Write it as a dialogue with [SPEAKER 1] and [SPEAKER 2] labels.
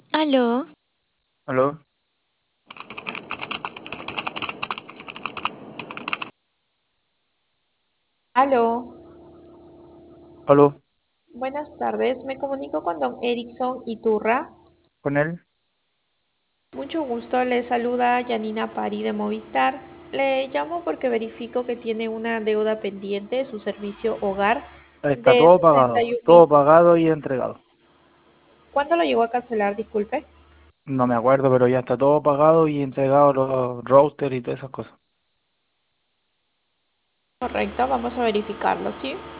[SPEAKER 1] Aló,
[SPEAKER 2] ¿Aló?
[SPEAKER 3] Aló,
[SPEAKER 2] ¿Aló?
[SPEAKER 3] buenas tardes. Me comunico con don Erickson Iturra.
[SPEAKER 2] ¿Con él?
[SPEAKER 3] Mucho gusto, le saluda Yanina Pari de Movistar. Le llamo porque verifico que tiene una deuda pendiente de su servicio hogar
[SPEAKER 2] Está
[SPEAKER 3] de 61 mil.
[SPEAKER 2] todo pagado y entregado.
[SPEAKER 3] ¿Cuándo lo llegó a cancelar? Disculpe.
[SPEAKER 2] No me acuerdo, pero ya está todo pagado y entregado los routers y todas esas cosas.
[SPEAKER 3] Correcto, vamos a verificarlo, ¿sí?